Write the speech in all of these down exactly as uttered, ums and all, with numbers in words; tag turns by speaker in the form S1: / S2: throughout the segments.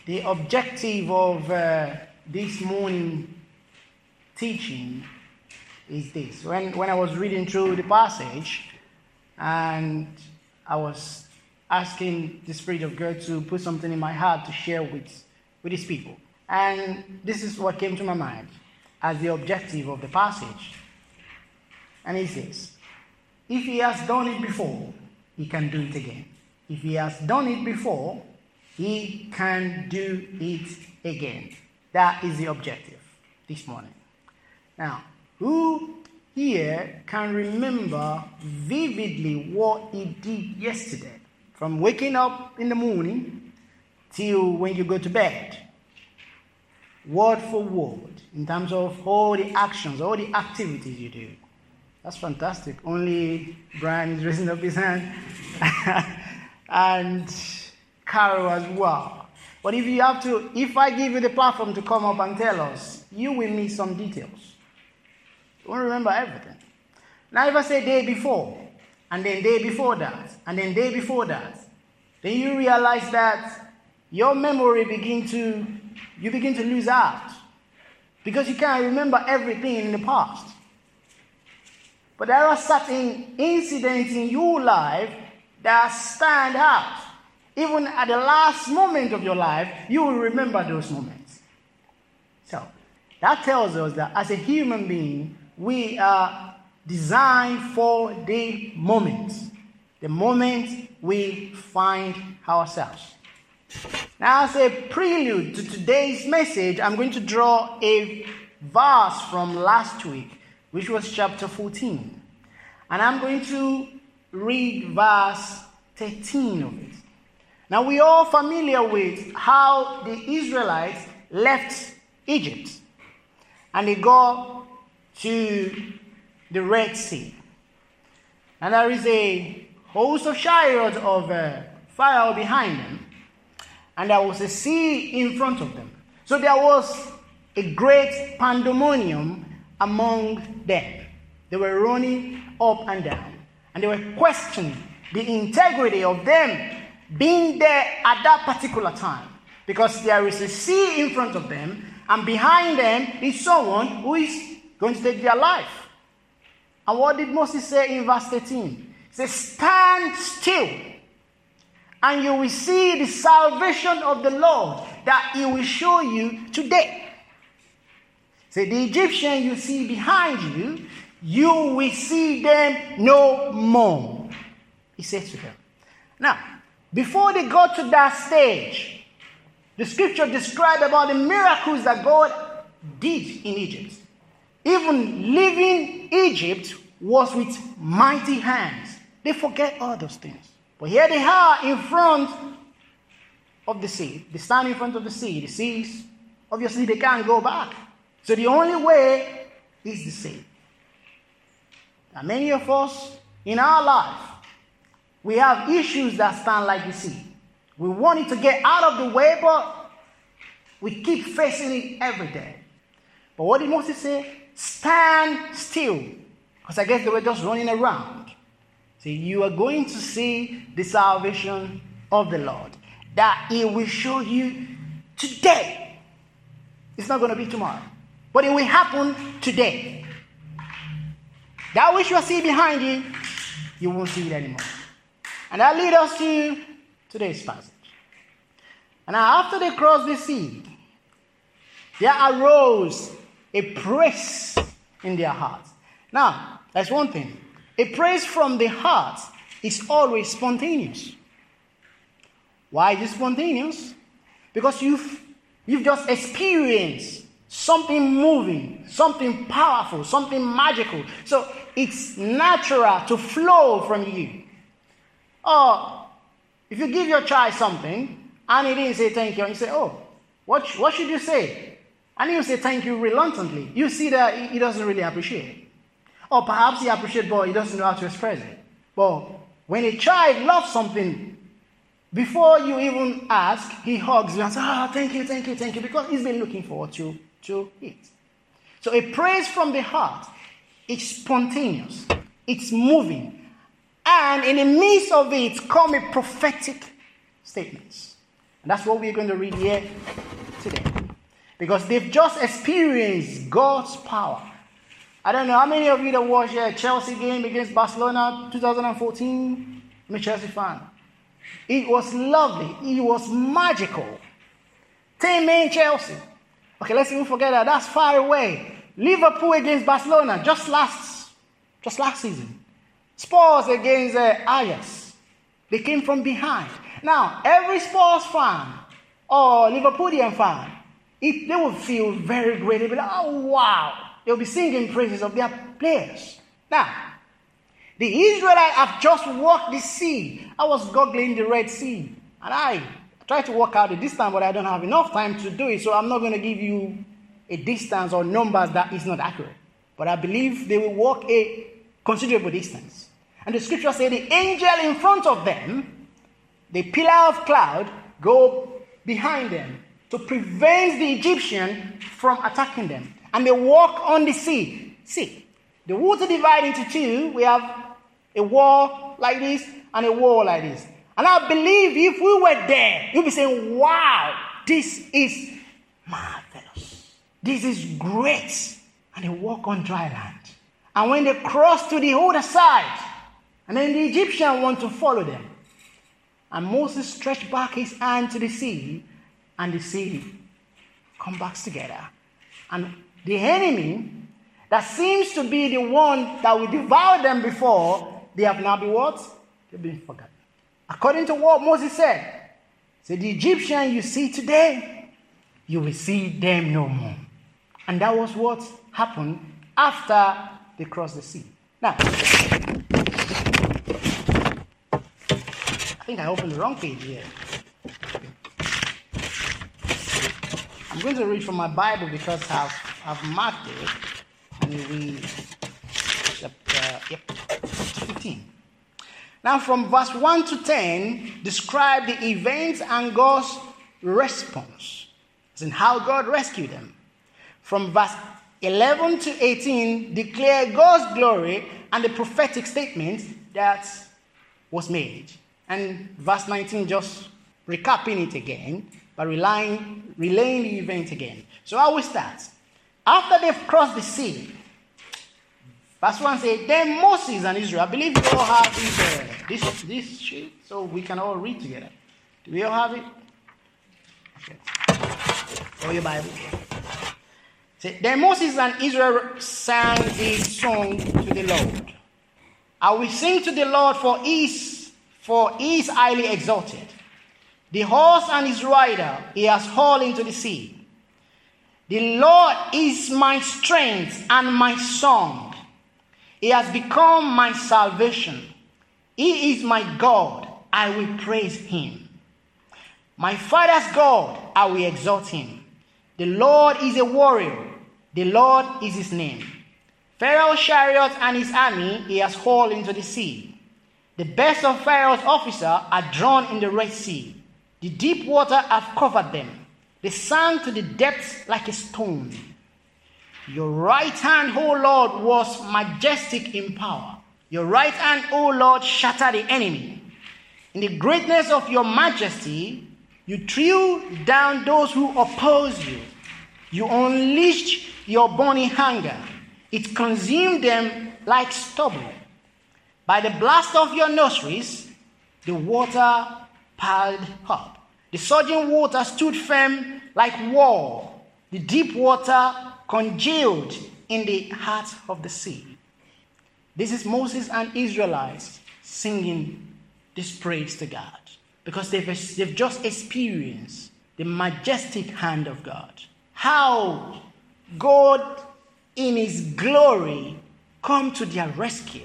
S1: The objective of uh, this morning teaching is this. When, when I was reading through the passage and I was asking the Spirit of God to put something in my heart to share with, with His people. And this is what came to my mind as the objective of the passage. And it says, if He has done it before, He can do it again. If He has done it before, He can do it again. That is the objective this morning. Now, who here can remember vividly what he did yesterday? From waking up in the morning till when you go to bed. Word for word. In terms of all the actions, all the activities you do. That's fantastic. Only Brian is raising up his hand. And Carol as well. But if you have to, if I give you the platform to come up and tell us, you will miss some details. You won't remember everything. Now if I say day before, and then day before that, and then day before that, then you realize that your memory begin to, you begin to lose out. Because you can't remember everything in the past. But there are certain incidents in your life that stand out. Even at the last moment of your life, you will remember those moments. So, that tells us that as a human being, we are designed for the moment. The moment we find ourselves. Now, as a prelude to today's message, I'm going to draw a verse from last week, which was chapter fourteen. And I'm going to read verse thirteen of it. Now, we are all familiar with how the Israelites left Egypt. And they go to the Red Sea. And there is a host of chariots of uh, fire behind them. And there was a sea in front of them. So there was a great pandemonium among them. They were running up and down. And they were questioning the integrity of them being there at that particular time. Because there is a sea in front of them. And behind them is someone who is going to take their life. And what did Moses say in verse thirteen? He says, stand still. And you will see the salvation of the Lord that He will show you today. Say, the Egyptian you see behind you, you will see them no more. He says to them. Now, before they got to that stage, the scripture described about the miracles that God did in Egypt. Even leaving Egypt was with mighty hands. They forget all those things. But here they are in front of the sea. They stand in front of the sea. The seas, obviously they can't go back. So the only way is the sea. And many of us in our life, we have issues that stand like the sea. We want it to get out of the way, but we keep facing it every day. But what did Moses say? Stand still. Because I guess they were just running around. See, you are going to see the salvation of the Lord. That He will show you today. It's not going to be tomorrow. But it will happen today. That which you see behind you, you won't see it anymore. And that leads us to today's passage. And now after they crossed the sea, there arose a praise in their hearts. Now, that's one thing. A praise from the heart is always spontaneous. Why is it spontaneous? Because you've, you've just experienced something moving, something powerful, something magical. So it's natural to flow from you. Or if you give your child something and he didn't say thank you, and you say, oh, what, what should you say? And he'll say thank you reluctantly. You see that he doesn't really appreciate it. Or perhaps he appreciates, but he doesn't know how to express it. But when a child loves something, before you even ask, he hugs you and says, ah, oh, thank you, thank you, thank you, because he's been looking forward to, to it. So a praise from the heart, it's spontaneous, it's moving, and in the midst of it come a prophetic statements. And that's what we're going to read here today. Because they've just experienced God's power. I don't know how many of you that watched a Chelsea game against Barcelona twenty fourteen? I'm a Chelsea fan. It was lovely. It was magical. ten men Chelsea. Okay, let's even forget that. That's far away. Liverpool against Barcelona just last, just last season. Spurs against uh, Ajax. They came from behind. Now, every Spurs fan or Liverpoolian fan, if they will feel very great. They'll be like, oh, wow. They'll be singing praises of their players. Now, the Israelites have just walked the sea. I was goggling the Red Sea. And I tried to work out the distance, but I don't have enough time to do it. So I'm not going to give you a distance or numbers that is not accurate. But I believe they will walk a considerable distance. And the scripture says the angel in front of them, the pillar of cloud, go behind them to prevent the Egyptian from attacking them. And they walk on the sea. See, the water divided into two. We have a wall like this and a wall like this. And I believe if we were there, you'll be saying, wow, this is marvelous. This is great. And they walk on dry land. And when they cross to the other side, and then the Egyptian want to follow them. And Moses stretched back his hand to the sea, and the sea come back together. And the enemy that seems to be the one that will devour them before, they have now been what? They've been forgotten. According to what Moses said, said the Egyptian you see today, you will see them no more. And that was what happened after they crossed the sea. Now, I think I opened the wrong page here. I'm going to read from my Bible because I've, I've marked it. And we read chapter yep, fifteen. Now from verse one to ten, describe the events and God's response. As in how God rescued them. From verse eleven to eighteen, declare God's glory and the prophetic statement that was made. And verse nineteen, just recapping it again, but relaying, relaying the event again. So I will start. After they've crossed the sea, verse one says, then Moses and Israel, I believe you all have this, uh, this, this sheet, so we can all read together. Do we all have it? Okay. Or your Bible. Say, then Moses and Israel sang this song to the Lord. I will sing to the Lord for his, for he is highly exalted. The horse and his rider he has hauled into the sea. The Lord is my strength and my song. He has become my salvation. He is my God. I will praise him. My father's God, I will exalt him. The Lord is a warrior. The Lord is his name. Pharaoh's chariot and his army he has hauled into the sea. The best of Pharaoh's officers are drawn in the Red Sea. The deep water have covered them. They sank to the depths like a stone. Your right hand, O Lord, was majestic in power. Your right hand, O Lord, shattered the enemy. In the greatness of your majesty, you threw down those who oppose you. You unleashed your burning anger. It consumed them like stubble. By the blast of your nostrils, the water piled up. The surging water stood firm like wall. The deep water congealed in the heart of the sea. This is Moses and Israelites singing this praise to God. Because they've, they've just experienced the majestic hand of God. How God in his glory come to their rescue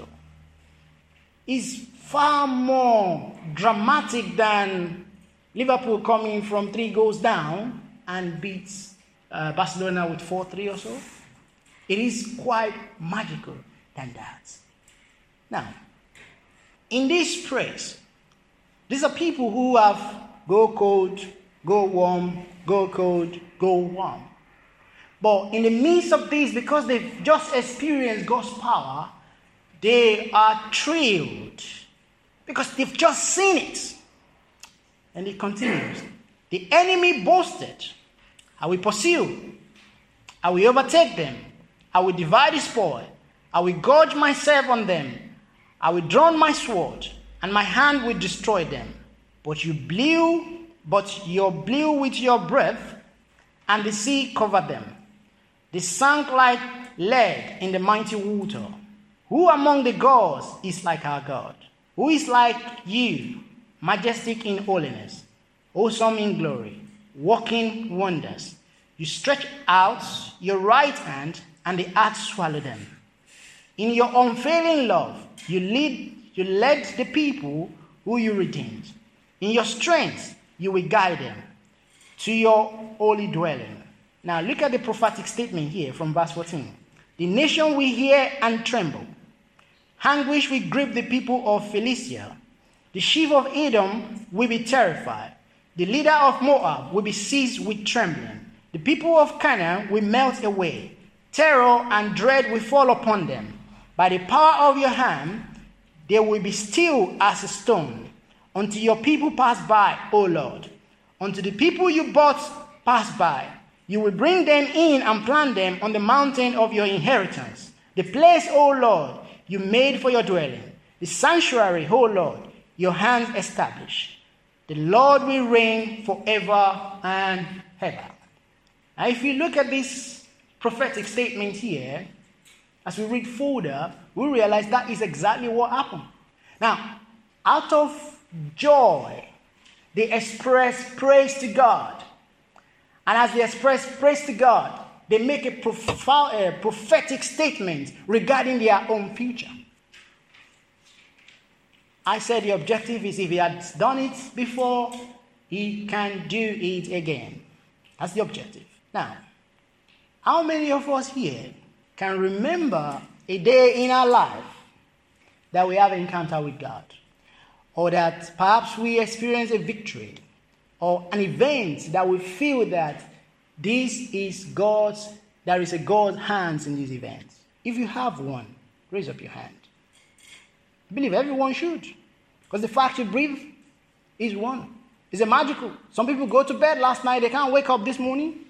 S1: is far more dramatic than Liverpool coming from three goals down and beats uh, Barcelona with four three or so. It is quite magical than that. Now, in this praise, these are people who have go cold, go warm, go cold, go warm. But in the midst of this, because they've just experienced God's power, they are thrilled because they've just seen it. And it continues. The enemy boasted, I will pursue, I will overtake them, I will divide the spoil, I will gorge myself on them, I will draw my sword, and my hand will destroy them. But you blew, but you blew with your breath, and the sea covered them. They sank like lead in the mighty water. Who among the gods is like our God? Who is like you, majestic in holiness, awesome in glory, working wonders? You stretch out your right hand, and the earth swallowed them. In your unfailing love, you lead, you led the people who you redeemed. In your strength, you will guide them to your holy dwelling. Now look at the prophetic statement here from verse fourteen. The nation will hear and tremble. Anguish will grip the people of Philistia. The chief of Edom will be terrified. The leader of Moab will be seized with trembling. The people of Canaan will melt away. Terror and dread will fall upon them. By the power of your hand, they will be still as a stone, until your people pass by, O Lord. Until the people you bought pass by, you will bring them in and plant them on the mountain of your inheritance, the place, O Lord, you made for your dwelling, the sanctuary, O Lord, your hands establish. The Lord will reign forever and ever. Now, if you look at this prophetic statement here, as we read further, we realize that is exactly what happened. Now, out of joy, they express praise to God. And as they express praise to God, they make a profound, uh, prophetic statement regarding their own future. I said the objective is if he had done it before, he can do it again. That's the objective. Now, how many of us here can remember a day in our life that we have an encounter with God? Or that perhaps we experience a victory or an event that we feel that this is God's, there is a God's hands in this event. If you have one, raise up your hand. I believe everyone should. Because the fact you breathe is one. It's a magical. Some people go to bed last night, they can't wake up this morning.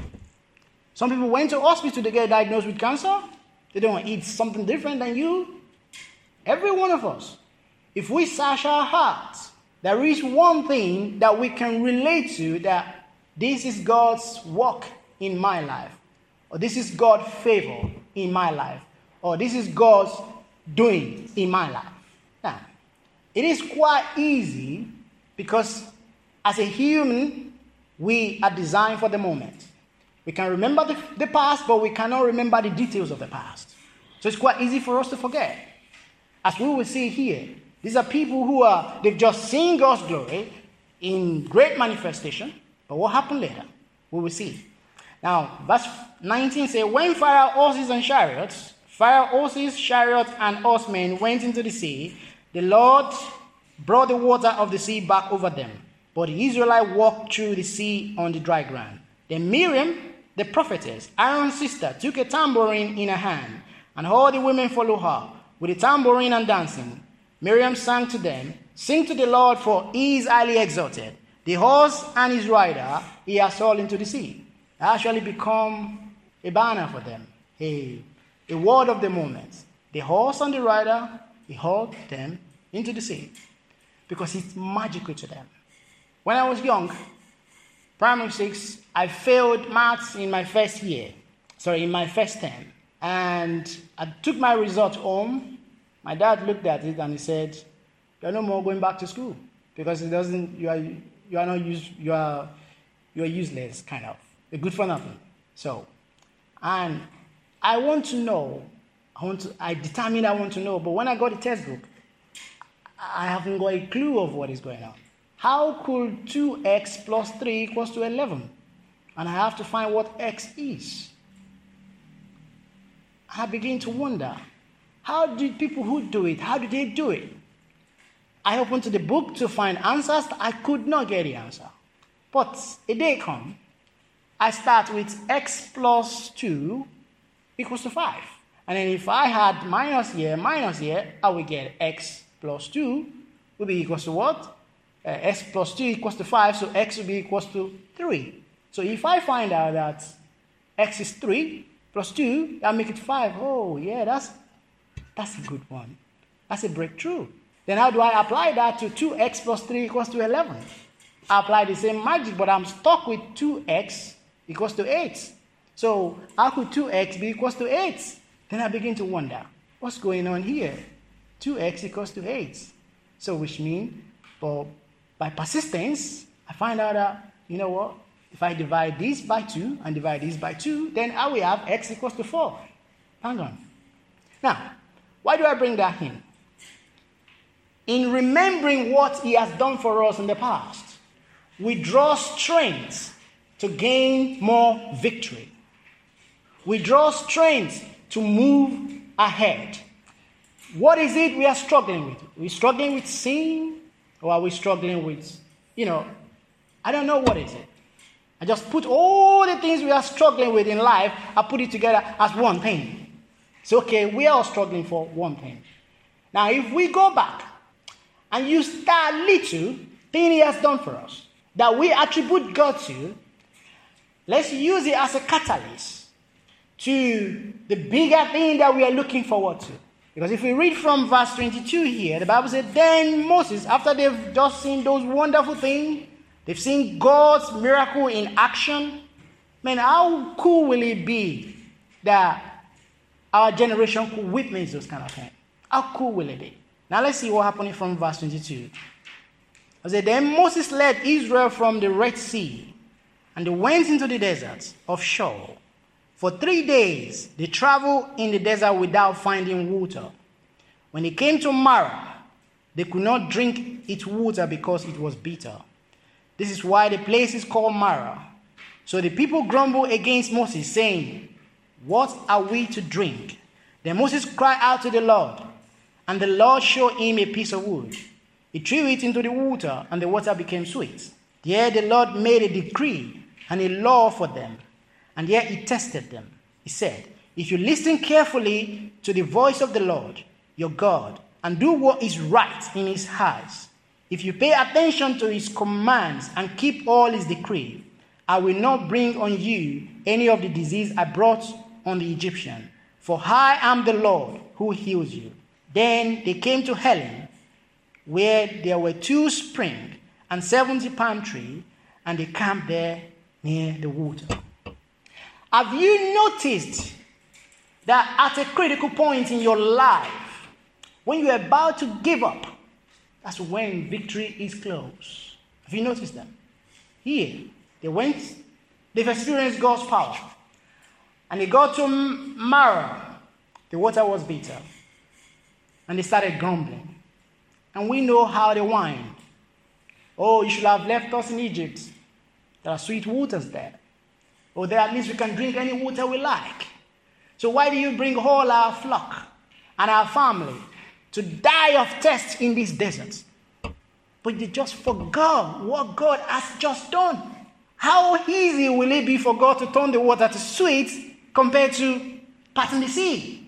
S1: Some people went to hospital to get diagnosed with cancer. They don't eat something different than you. Every one of us. If we search our hearts, there is one thing that we can relate to, that this is God's work in my life, or this is God's favor in my life, or this is God's doing in my life. Now, it is quite easy because as a human, we are designed for the moment. We can remember the, the past, but we cannot remember the details of the past. So it's quite easy for us to forget. As we will see here, these are people who are, they've just seen God's glory in great manifestation. But what happened later? We will see. Now, verse nineteen says, when Pharaoh horses and chariots, Pharaoh horses, chariots, and horsemen went into the sea, the Lord brought the water of the sea back over them. But the Israelites walked through the sea on the dry ground. Then Miriam, the prophetess, Aaron's sister, took a tambourine in her hand, and all the women followed her, with a tambourine and dancing. Miriam sang to them, sing to the Lord, for he is highly exalted. The horse and his rider he has hauled into the sea. It actually become a banner for them, a, a word of the moment. The horse and the rider, he hauled them into the sea because it's magical to them. When I was young, primary six, I failed maths in my first year, sorry, in my first term. And I took my result home. My dad looked at it and he said, "You're no more going back to school because it doesn't. You are you are not use you are you are useless, kind of. You're good for nothing." So, and I want to know. I want to. I determined I want to know. But when I got the textbook, I haven't got a clue of what is going on. How could two x plus three equals to eleven? And I have to find what x is. I begin to wonder, how did people who do it, how did they do it? I opened to the book to find answers. I could not get the answer. But a day come, I start with x plus two equals to five. And then if I had minus here, minus here, I will get x plus two will be equals to what? uh, x plus two equals to five, so x will be equals to three. So if I find out that x is three plus two, that make it five. Oh, yeah, that's, that's a good one. That's a breakthrough. Then how do I apply that to two x plus three equals to eleven? I apply the same magic, but I'm stuck with two x equals to eight. So how could two x be equals to eight? Then I begin to wonder, what's going on here? two x equals to eight. So which means, well, by persistence, I find out that, you know what, if I divide this by two and divide this by two, then I will have x equals to four. Hang on. Now, why do I bring that in? In remembering what he has done for us in the past, we draw strength to gain more victory. We draw strength to move ahead. What is it we are struggling with? Are we struggling with sin? Or are we struggling with, you know, I don't know what is it. I just put all the things we are struggling with in life, I put it together as one thing. It's okay, we are all struggling for one thing. Now, if we go back and use that little thing he has done for us, that we attribute God to, let's use it as a catalyst to the bigger thing that we are looking forward to. Because if we read from verse twenty-two here, the Bible said, then Moses, after they've just seen those wonderful things, they've seen God's miracle in action, man, how cool will it be that our generation could witness those kind of things? How cool will it be? Now let's see what happened from verse twenty-two. I said, then Moses led Israel from the Red Sea, and they went into the desert of Shur. For three days they traveled in the desert without finding water. When they came to Marah, they could not drink its water because it was bitter. This is why the place is called Marah. So the people grumbled against Moses, saying, what are we to drink? Then Moses cried out to the Lord, and the Lord showed him a piece of wood. He threw it into the water, and the water became sweet. There the Lord made a decree and a law for them, and yet he tested them. He said, if you listen carefully to the voice of the Lord, your God, and do what is right in his eyes, if you pay attention to his commands and keep all his decrees, I will not bring on you any of the disease I brought on the Egyptian, for I am the Lord who heals you. Then they came to Helim, where there were two springs and seventy palm trees, and they camped there near the water. Have you noticed that at a critical point in your life, when you're about to give up, that's when victory is close? Have you noticed that? Here, they went, they've experienced God's power. And they got to Marah. The water was bitter. And they started grumbling. And we know how they whined. Oh, you should have left us in Egypt. There are sweet waters there. Or there at least we can drink any water we like. So why do you bring all our flock and our family to die of thirst in this desert? But they just forgot what God has just done. How easy will it be for God to turn the water to sweet compared to parting the sea?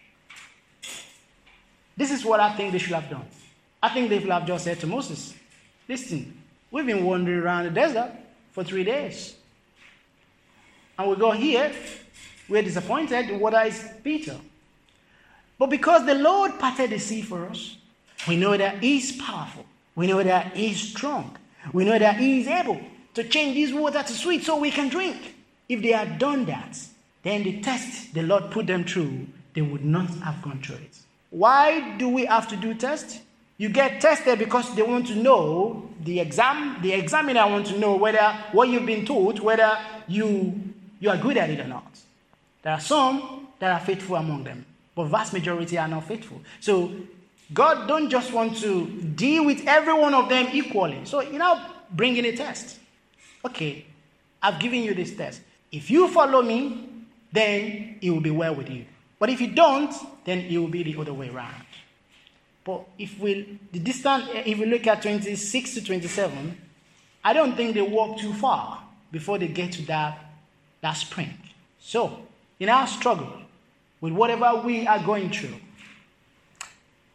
S1: This is what I think they should have done. I think they should have just said to Moses, listen, we've been wandering around the desert for three days. And we go here, we're disappointed, the water is bitter. But because the Lord parted the sea for us, we know that he is powerful. We know that he is strong. We know that he is able to change this water to sweet so we can drink. If they had done that, then the test the Lord put them through, they would not have gone through it. Why do we have to do tests? You get tested because they want to know, the exam, the examiner wants to know whether what you've been taught, whether you, you are good at it or not. There are some that are faithful among them, but vast majority are not faithful. So God don't just want to deal with every one of them equally. So you know, bring in a test. Okay, I've given you this test. If you follow me, then it will be well with you. But if you don't, then it will be the other way around. But if we the distance, if we look at twenty-six to twenty-seven, I don't think they walk too far before they get to that, that spring. So, in our struggle with whatever we are going through,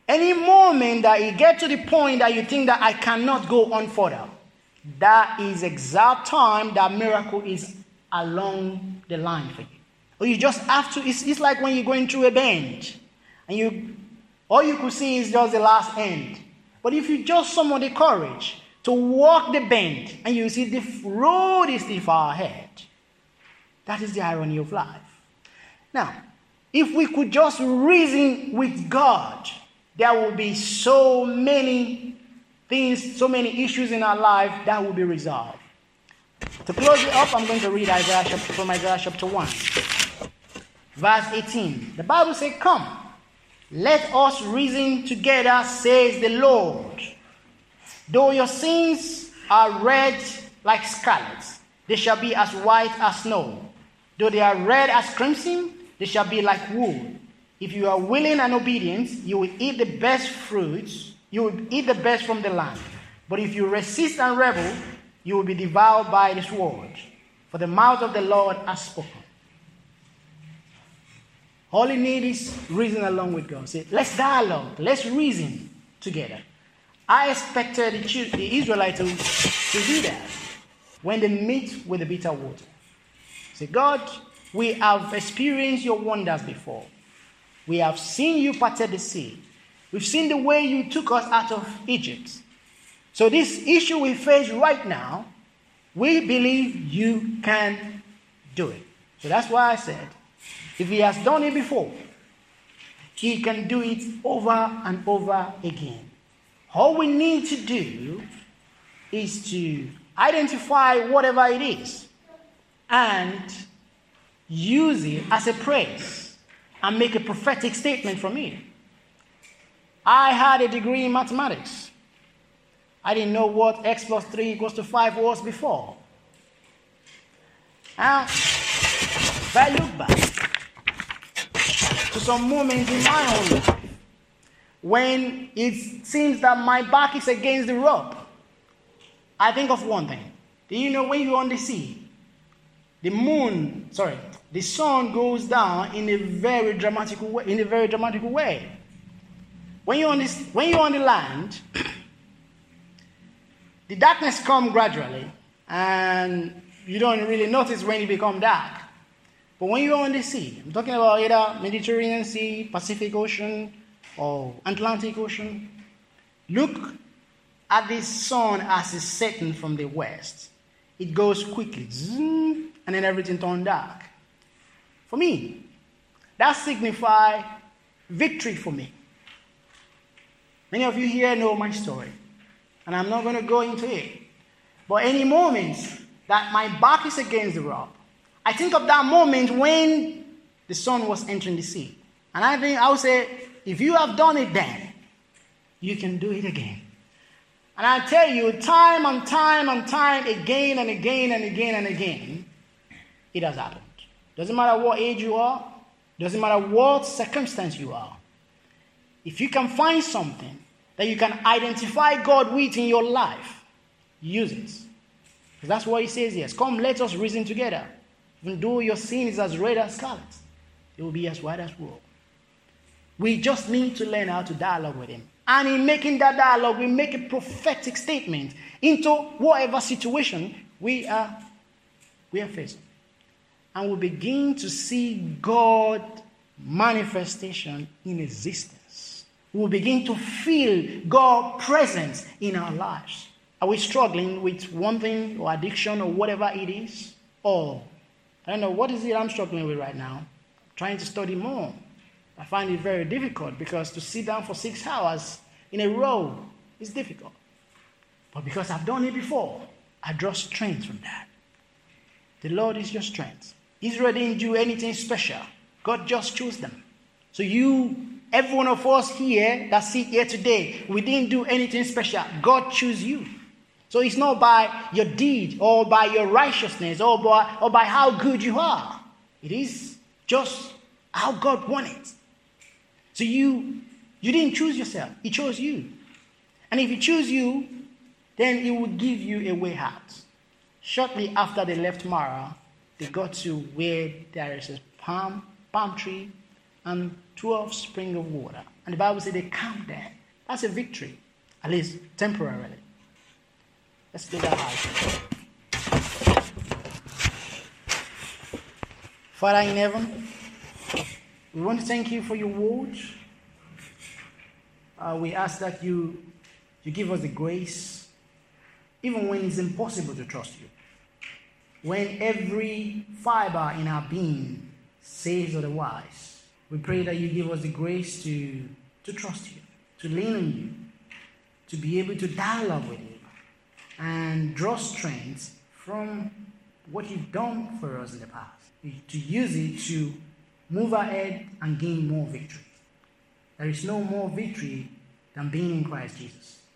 S1: Any moment that you get to the point that you think that I cannot go on further, that is exact time that miracle is along the line for you. Or you just have to, it's, it's like when you're going through a bend, and you, all you could see is just the last end. But if you just summon the courage to walk the bend, and you see the road is still far ahead, that is the irony of life. Now, if we could just reason with God, there will be so many things, so many issues in our life that will be resolved. To close it up, I'm going to read Isaiah chapter, from Isaiah chapter one, verse eighteen. The Bible says, "Come, let us reason together, says the Lord. Though your sins are red like scarlet, they shall be as white as snow. Though they are red as crimson, they shall be like wool. If you are willing and obedient, you will eat the best fruits. You will eat the best from the land. But if you resist and rebel, you will be devoured by the sword. For the mouth of the Lord has spoken." All you need is reason along with God. Say, let's dialogue. Let's reason together. I expected the, the Israelites to, to do that when they meet with the bitter water. Say, God, we have experienced your wonders before. We have seen you parted the sea. We've seen the way you took us out of Egypt. So this issue we face right now, we believe you can do it. So that's why I said, if he has done it before, he can do it over and over again. All we need to do is to identify whatever it is and use it as a praise and make a prophetic statement from it. I had a degree in mathematics. I didn't know what x plus three equals to five was before. Now, if I look back to some moments in my own life when it seems that my back is against the rope, I think of one thing. Do you know when you're on the sea, the moon, sorry, the sun goes down in a very dramatic way, in a very dramatic way. When you're on this, when you're on the land, the darkness comes gradually, and you don't really notice when it becomes dark. But when you're on the sea, I'm talking about either Mediterranean Sea, Pacific Ocean, or Atlantic Ocean, look at the sun as it's setting from the west. It goes quickly, zoom, and then everything turns dark. For me, that signifies victory for me. Many of you here know my story, and I'm not going to go into it. But any moment that my back is against the rock, I think of that moment when the sun was entering the sea. And I think I would say, if you have done it then, you can do it again. And I tell you, time and time and time, again and again and again and again, it has happened. Doesn't matter what age you are, doesn't matter what circumstance you are. If you can find something that you can identify God with in your life, use it. Because that's what he says here. Come, let us reason together. Even though your sin is as red as scarlet, it will be as white as wool. We just need to learn how to dialogue with him. And in making that dialogue, we make a prophetic statement into whatever situation we are, we are facing. And we begin to see God manifestation in existence. We will begin to feel God's presence in our lives. Are we struggling with one thing or addiction or whatever it is? Or, I don't know, what is it I'm struggling with right now? I'm trying to study more. I find it very difficult because to sit down for six hours in a row is difficult. But because I've done it before, I draw strength from that. The Lord is your strength. Israel didn't do anything special. God just chose them. So you, every one of us here that sit here today, we didn't do anything special. God chose you. So it's not by your deed or by your righteousness or by, or by how good you are. It is just how God wanted. So you, you didn't choose yourself. He chose you. And if he chose you, then he will give you a way out. Shortly after they left Mara, they got to where there is a palm, palm tree, and twelve springs of water. And the Bible says they camped there. That's a victory, at least temporarily. Let's do that out. Father in heaven, we want to thank you for your word. Uh, we ask that you, you give us the grace, even when it's impossible to trust you. When every fiber in our being says otherwise, we pray that you give us the grace to, to trust you, to lean on you, to be able to dialogue with you, and draw strength from what you've done for us in the past, to use it to move ahead and gain more victory. There is no more victory than being in Christ Jesus.